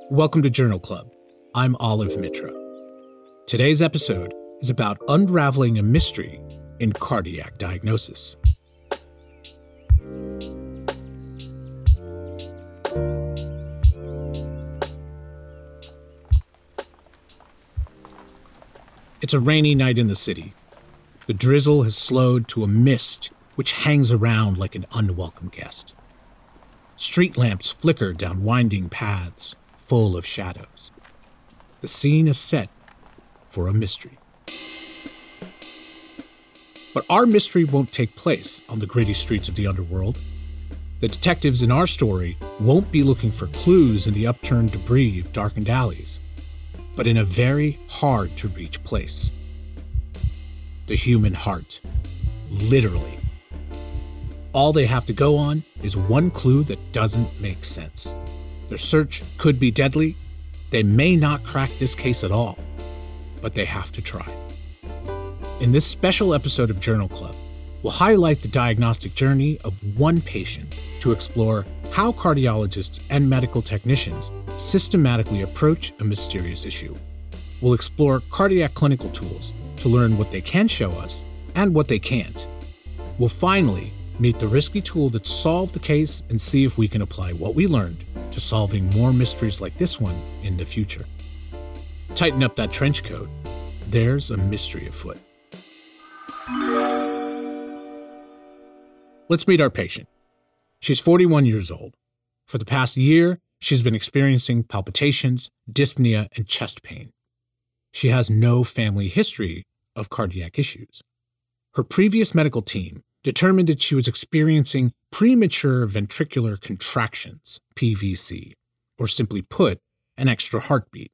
Welcome to Journal Club. I'm Olive Mitra. Today's episode is about unraveling a mystery in cardiac diagnosis. It's a rainy night in the city. The drizzle has slowed to a mist which hangs around like an unwelcome guest. Street lamps flicker down winding paths full of shadows. The scene is set for a mystery. But our mystery won't take place on the gritty streets of the underworld. The detectives in our story won't be looking for clues in the upturned debris of darkened alleys, but in a very hard-to-reach place. The human heart. Literally. All they have to go on is one clue that doesn't make sense. Their search could be deadly. They may not crack this case at all, but they have to try. In this special episode of Journal Club, we'll highlight the diagnostic journey of one patient to explore how cardiologists and medical technicians systematically approach a mysterious issue. We'll explore cardiac clinical tools to learn what they can show us and what they can't. We'll finally meet the risky tool that solved the case and see if we can apply what we learned to solving more mysteries like this one in the future. Tighten up that trench coat. There's a mystery afoot. Let's meet our patient. She's 41 years old. For the past year, she's been experiencing palpitations, dyspnea, and chest pain. She has no family history of cardiac issues. Her previous medical team determined that she was experiencing premature ventricular contractions, PVC, or simply put, an extra heartbeat.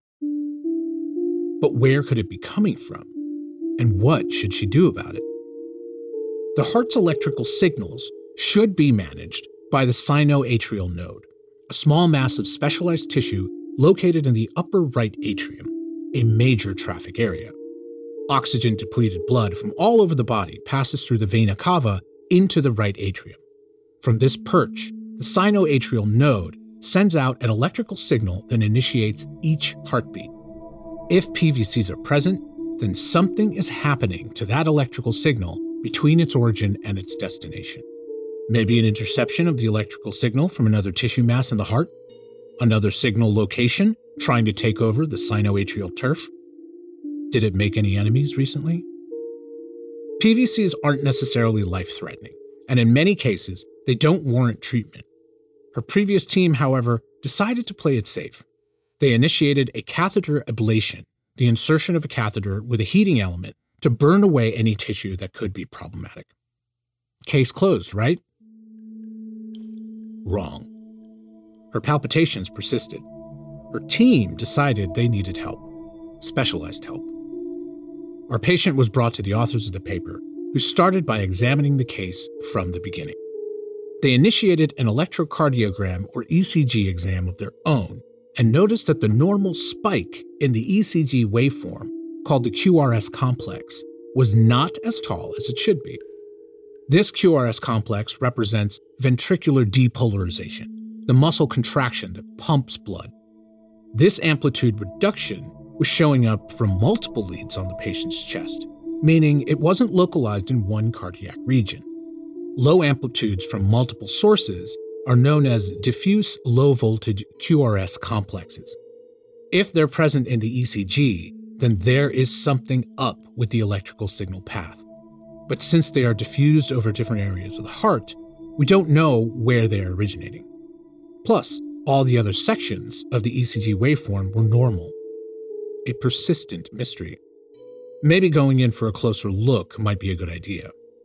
But where could it be coming from? And what should she do about it? The heart's electrical signals should be managed by the sinoatrial node, a small mass of specialized tissue located in the upper right atrium, a major traffic area. Oxygen-depleted blood from all over the body passes through the vena cava into the right atrium. From this perch, the sinoatrial node sends out an electrical signal that initiates each heartbeat. If PVCs are present, then something is happening to that electrical signal between its origin and its destination. Maybe an interception of the electrical signal from another tissue mass in the heart, another signal location trying to take over the sinoatrial turf. Did it make any enemies recently? PVCs aren't necessarily life-threatening, and in many cases, they don't warrant treatment. Her previous team, however, decided to play it safe. They initiated a catheter ablation, the insertion of a catheter with a heating element to burn away any tissue that could be problematic. Case closed, right? Wrong. Her palpitations persisted. Her team decided they needed help, specialized help. Our patient was brought to the authors of the paper, who started by examining the case from the beginning. They initiated an electrocardiogram or ECG exam of their own and noticed that the normal spike in the ECG waveform, called the QRS complex, was not as tall as it should be. This QRS complex represents ventricular depolarization, the muscle contraction that pumps blood. This amplitude reduction was showing up from multiple leads on the patient's chest, meaning it wasn't localized in one cardiac region. Low amplitudes from multiple sources are known as diffuse low-voltage QRS complexes. If they're present in the ECG, then there is something up with the electrical signal path. But since they are diffused over different areas of the heart, we don't know where they are originating. Plus, all the other sections of the ECG waveform were normal. A persistent mystery. Maybe going in for a closer look might be a good idea.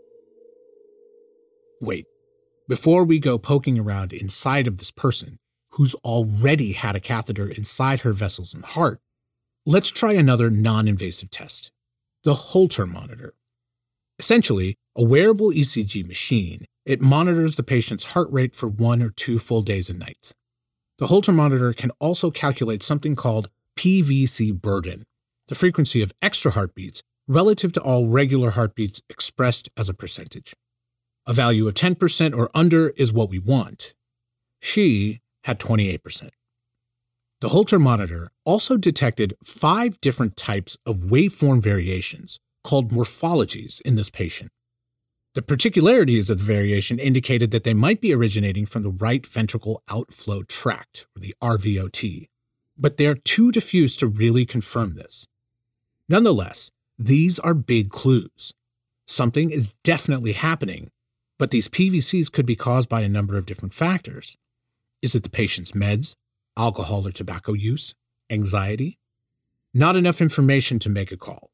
Wait, before we go poking around inside of this person, who's already had a catheter inside her vessels and heart, let's try another non-invasive test, the Holter monitor. Essentially, a wearable ECG machine, it monitors the patient's heart rate for 1 or 2 full days and nights. The Holter monitor can also calculate something called PVC burden, the frequency of extra heartbeats relative to all regular heartbeats expressed as a percentage. A value of 10% or under is what we want. She had 28%. The Holter monitor also detected 5 different types of waveform variations called morphologies in this patient. The particularities of the variation indicated that they might be originating from the right ventricle outflow tract, or the RVOT, but they're too diffuse to really confirm this. Nonetheless, these are big clues. Something is definitely happening, but these PVCs could be caused by a number of different factors. Is it the patient's meds, alcohol or tobacco use, anxiety? Not enough information to make a call.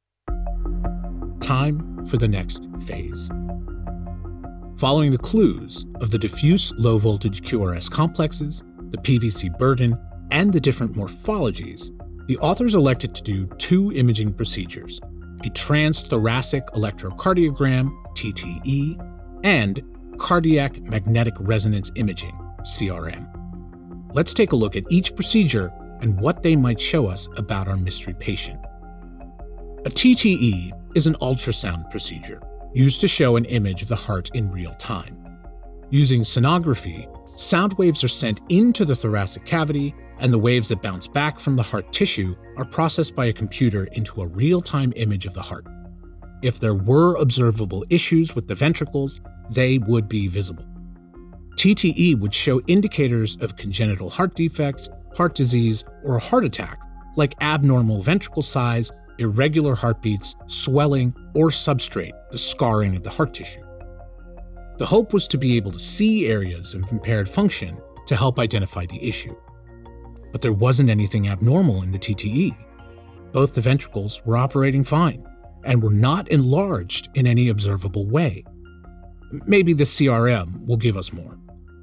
Time for the next phase. Following the clues of the diffuse low-voltage QRS complexes, the PVC burden, and the different morphologies, the authors elected to do 2 imaging procedures, a transthoracic electrocardiogram, TTE, and cardiac magnetic resonance imaging, CRM. Let's take a look at each procedure and what they might show us about our mystery patient. A TTE is an ultrasound procedure used to show an image of the heart in real time. Using sonography, sound waves are sent into the thoracic cavity, and the waves that bounce back from the heart tissue are processed by a computer into a real-time image of the heart. If there were observable issues with the ventricles, they would be visible. TTE would show indicators of congenital heart defects, heart disease, or a heart attack, like abnormal ventricle size, irregular heartbeats, swelling, or substrate, the scarring of the heart tissue. The hope was to be able to see areas of impaired function to help identify the issue. But there wasn't anything abnormal in the TTE. Both the ventricles were operating fine and were not enlarged in any observable way. Maybe the CRM will give us more.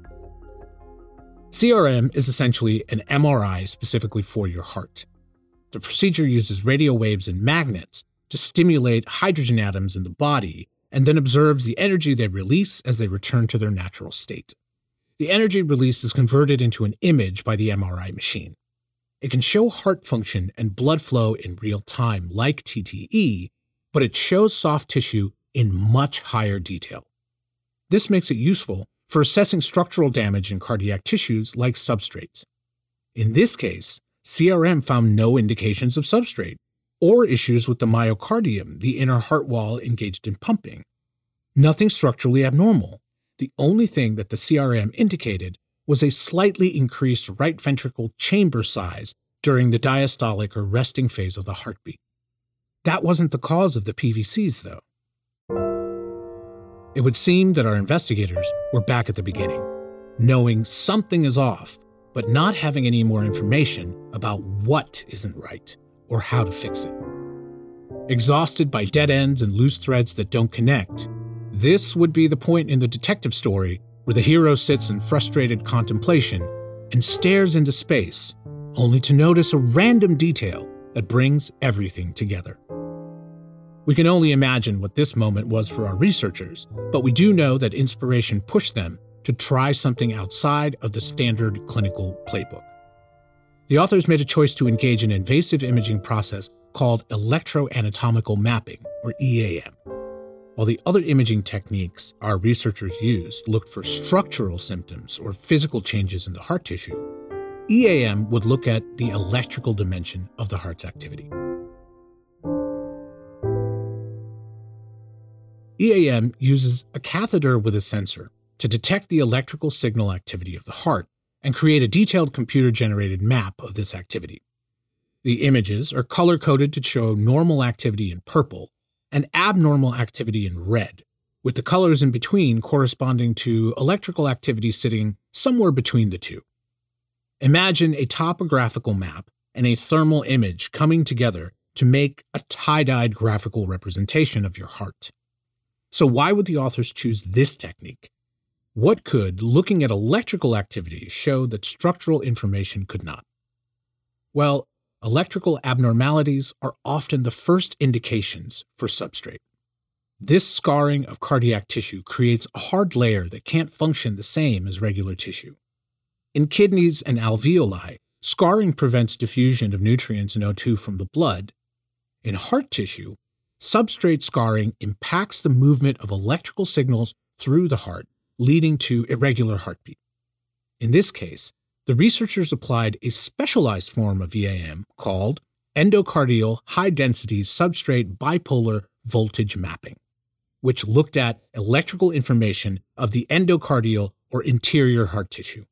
CRM is essentially an MRI specifically for your heart. The procedure uses radio waves and magnets to stimulate hydrogen atoms in the body and then observes the energy they release as they return to their natural state. The energy release is converted into an image by the MRI machine. It can show heart function and blood flow in real time like TTE, but it shows soft tissue in much higher detail. This makes it useful for assessing structural damage in cardiac tissues like substrates. In this case, CRM found no indications of substrate or issues with the myocardium, the inner heart wall engaged in pumping. Nothing structurally abnormal. The only thing that the CRM indicated was a slightly increased right ventricle chamber size during the diastolic or resting phase of the heartbeat. That wasn't the cause of the PVCs, though. It would seem that our investigators were back at the beginning, knowing something is off, but not having any more information about what isn't right or how to fix it. Exhausted by dead ends and loose threads that don't connect, this would be the point in the detective story where the hero sits in frustrated contemplation and stares into space, only to notice a random detail that brings everything together. We can only imagine what this moment was for our researchers, but we do know that inspiration pushed them to try something outside of the standard clinical playbook. The authors made a choice to engage in an invasive imaging process called electroanatomical mapping, or EAM. While the other imaging techniques our researchers used looked for structural symptoms or physical changes in the heart tissue, EAM would look at the electrical dimension of the heart's activity. EAM uses a catheter with a sensor to detect the electrical signal activity of the heart and create a detailed computer-generated map of this activity. The images are color-coded to show normal activity in purple and abnormal activity in red, with the colors in between corresponding to electrical activity sitting somewhere between the two. Imagine a topographical map and a thermal image coming together to make a tie-dyed graphical representation of your heart. So why would the authors choose this technique? What could looking at electrical activity show that structural information could not? Well, electrical abnormalities are often the first indications for substrate. This scarring of cardiac tissue creates a hard layer that can't function the same as regular tissue. In kidneys and alveoli, scarring prevents diffusion of nutrients and O2 from the blood. In heart tissue, substrate scarring impacts the movement of electrical signals through the heart, leading to irregular heartbeat. In this case, the researchers applied a specialized form of EAM called endocardial high-density substrate bipolar voltage mapping, which looked at electrical information of the endocardial or interior heart tissue.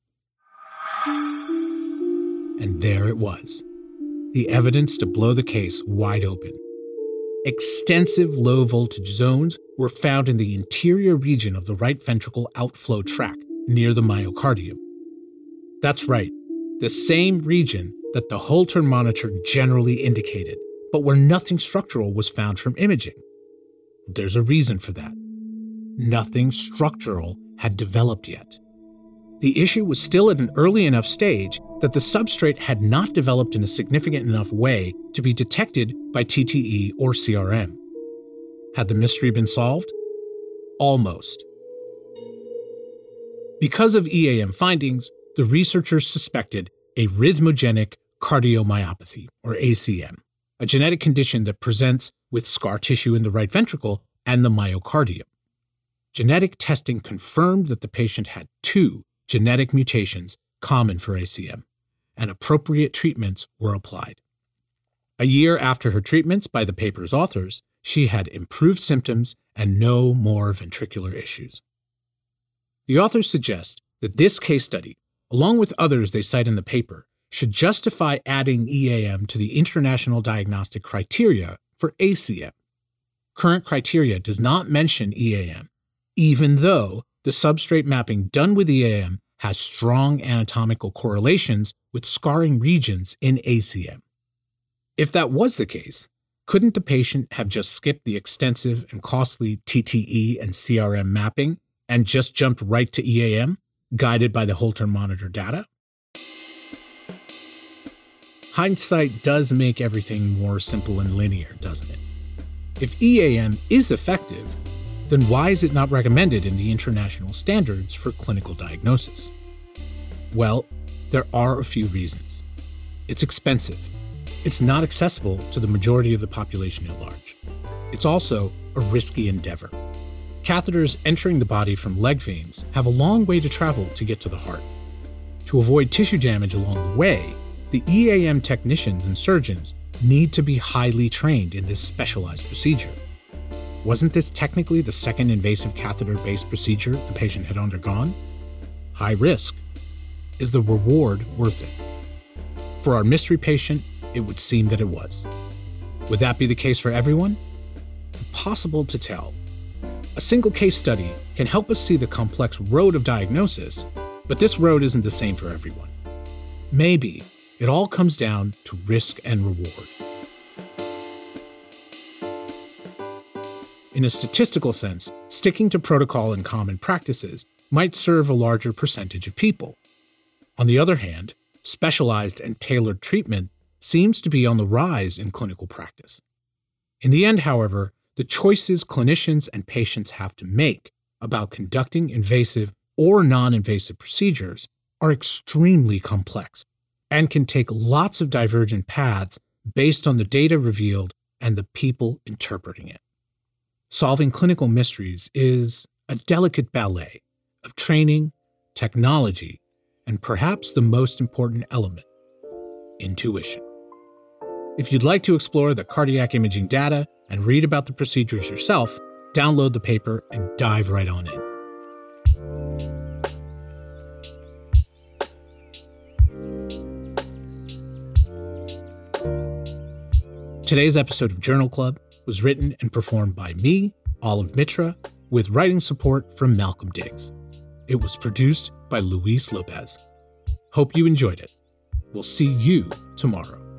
And there it was, the evidence to blow the case wide open. Extensive low-voltage zones were found in the interior region of the right ventricle outflow tract near the myocardium. That's right, the same region that the Holter monitor generally indicated, but where nothing structural was found from imaging. There's a reason for that. Nothing structural had developed yet. The issue was still at an early enough stage that the substrate had not developed in a significant enough way to be detected by TTE or CRM. Had the mystery been solved? Almost. Because of EAM findings, the researchers suspected a rhythmogenic cardiomyopathy, or ACM, a genetic condition that presents with scar tissue in the right ventricle and the myocardium. Genetic testing confirmed that the patient had 2 genetic mutations common for ACM, and appropriate treatments were applied. A year after her treatments by the paper's authors, she had improved symptoms and no more ventricular issues. The authors suggest that this case study, along with others they cite in the paper, should justify adding EAM to the international diagnostic criteria for ACM. Current criteria does not mention EAM, even though the substrate mapping done with EAM has strong anatomical correlations with scarring regions in ACM. If that was the case, couldn't the patient have just skipped the extensive and costly TTE and CRM mapping and just jumped right to EAM, guided by the Holter monitor data? Hindsight does make everything more simple and linear, doesn't it? If EAM is effective, then why is it not recommended in the international standards for clinical diagnosis? Well, there are a few reasons. It's expensive. It's not accessible to the majority of the population at large. It's also a risky endeavor. Catheters entering the body from leg veins have a long way to travel to get to the heart. To avoid tissue damage along the way, the EAM technicians and surgeons need to be highly trained in this specialized procedure. Wasn't this technically the second invasive catheter-based procedure the patient had undergone? High risk. Is the reward worth it? For our mystery patient, it would seem that it was. Would that be the case for everyone? Impossible to tell. A single case study can help us see the complex road of diagnosis, but this road isn't the same for everyone. Maybe it all comes down to risk and reward. In a statistical sense, sticking to protocol and common practices might serve a larger percentage of people. On the other hand, specialized and tailored treatment seems to be on the rise in clinical practice. In the end, however, the choices clinicians and patients have to make about conducting invasive or non-invasive procedures are extremely complex and can take lots of divergent paths based on the data revealed and the people interpreting it. Solving clinical mysteries is a delicate ballet of training, technology, and perhaps the most important element, intuition. If you'd like to explore the cardiac imaging data and read about the procedures yourself, download the paper and dive right on in. Today's episode of Journal Club was written and performed by me, Olive Mitra, with writing support from Malcolm Diggs. It was produced by Luis Lopez. Hope you enjoyed it. We'll see you tomorrow.